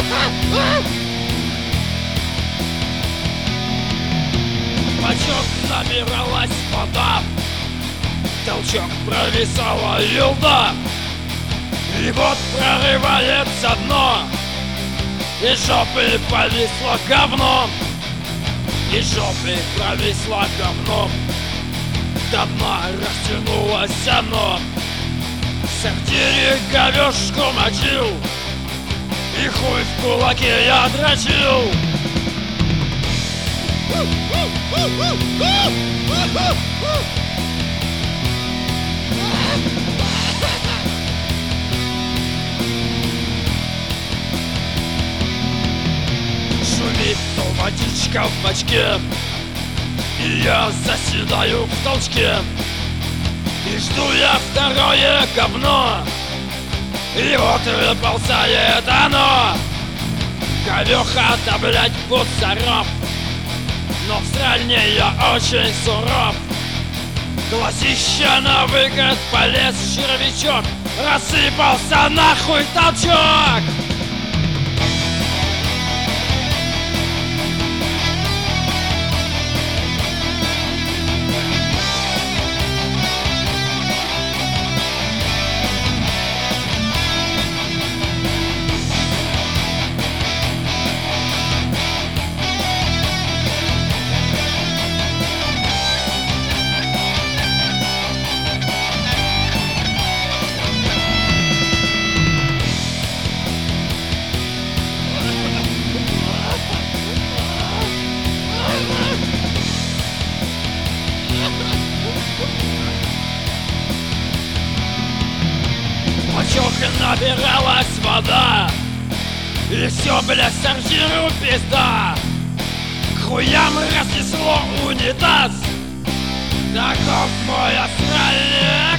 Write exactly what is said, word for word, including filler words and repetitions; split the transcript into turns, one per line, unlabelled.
Бачок набиралась вода, толчок провисала елда, и вот прорывается дно, из жопы повисло говно, из жопы провисло говно, до дна растянулось оно. В сортире говёшку мочил, и хуй в кулаке я дрочил. Шумит то водичка в бачке, и я заседаю в толчке, и жду я второе говно, и вот выползает оно. Говёха-то, блядь, мусоров, но в сральне я очень суров. Глазища на выгод полез червячок, рассыпался нахуй толчок. Бачок набиралась вода, и все, блядь, сортиру пизда. К хуям разнесло унитаз, таков мой астральный